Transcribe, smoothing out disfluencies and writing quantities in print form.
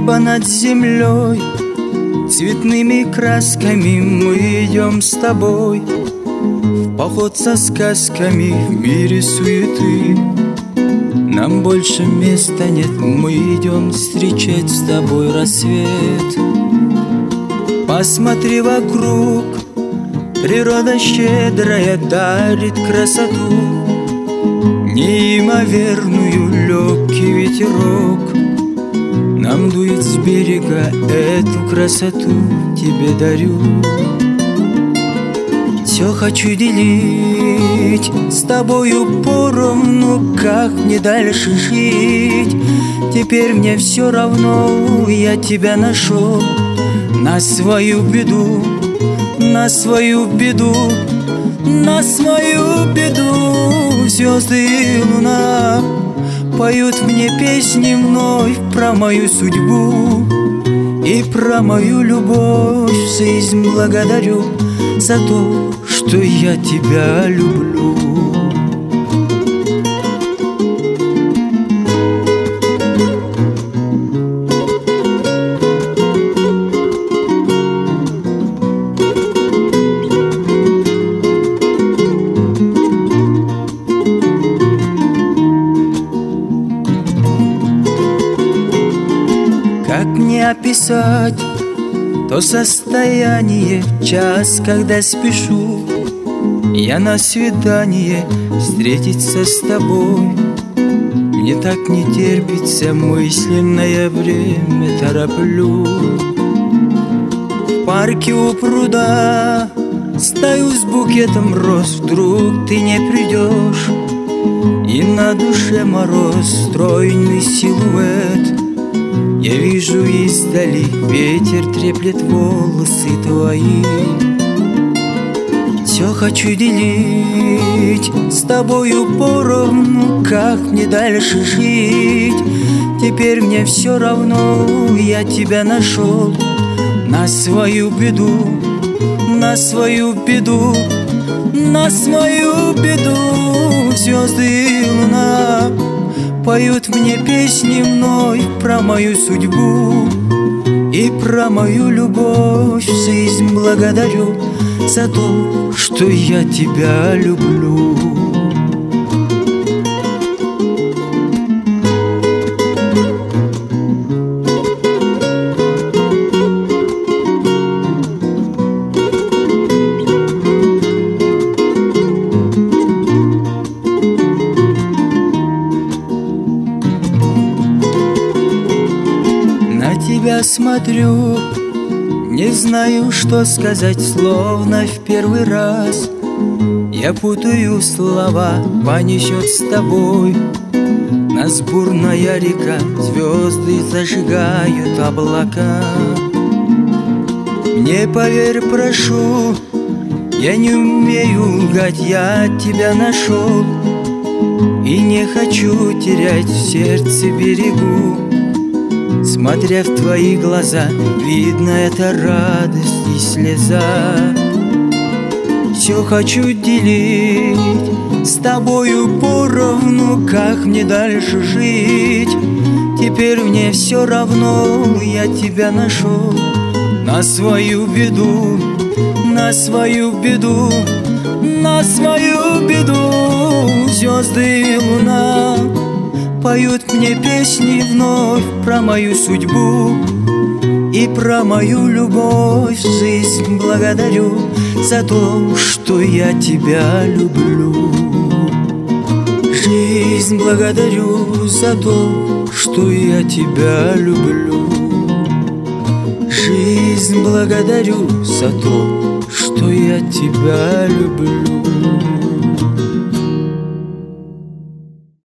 Небо над землей, цветными красками мы идем с тобой в поход со сказками в мире суеты. Нам больше места нет, мы идем встречать с тобой рассвет. Посмотри вокруг, природа щедрая дарит красоту, неимоверную, легкий ветерок нам дует с берега, эту красоту тебе дарю. Все хочу делить с тобою поровну, как мне дальше жить. Теперь мне все равно, я тебя нашел. На свою беду, на свою беду, на свою беду звезды и луна поют мне песни вновь про мою судьбу и про мою любовь. Жизнь благодарю за то, что я тебя люблю. Как мне описать то состояние, час, когда спешу я на свидание встретиться с тобой? Мне так не терпится, мысленное время тороплю. В парке у пруда стою с букетом роз, вдруг ты не придешь, и на душе мороз, стройный силуэт. Я вижу издали, ветер треплет волосы твои. Все хочу делить с тобою поровну, как мне дальше жить. Теперь мне все равно, я тебя нашел. На свою беду, на свою беду, на свою беду звезды и луна поют мне песни вновь про мою судьбу и про мою любовь. Жизнь благодарю за то, что я тебя люблю. Тебя смотрю, не знаю, что сказать, словно в первый раз. Я путаю слова, понесет с тобой нас бурная река, звезды зажигают облака. Мне поверь, прошу, я не умею лгать, я тебя нашел и не хочу терять, в сердце берегу. Смотря в твои глаза, видно, это радость и слеза. Все хочу делить с тобою поровну, как мне дальше жить. Теперь мне все равно, я тебя нашел. На свою беду, на свою беду, на свою беду звезды и луна поют мне песни вновь про мою судьбу и про мою любовь. Жизнь благодарю за то, что я тебя люблю. Жизнь благодарю за то, что я тебя люблю. Жизнь благодарю за то, что я тебя люблю.